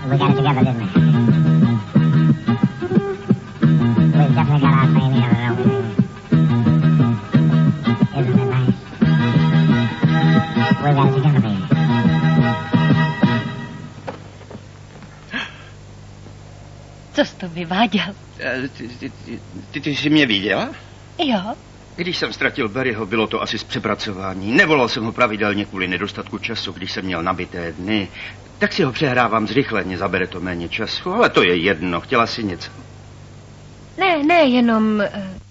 We got it together, didn't we? We've definitely got our thing together, don't we? Isn't it nice? We got it together, baby. Co jsi to vyváděl? Ty jsi mě viděla? Jo. Když jsem ztratil Barryho, bylo to asi z přepracování. Nevolal jsem ho pravidelně kvůli nedostatku času, když jsem měl nabité dny. Tak si ho přehrávám zrychleně, zabere to méně času, ale to je jedno. Chtěla si něco? Ne, jenom...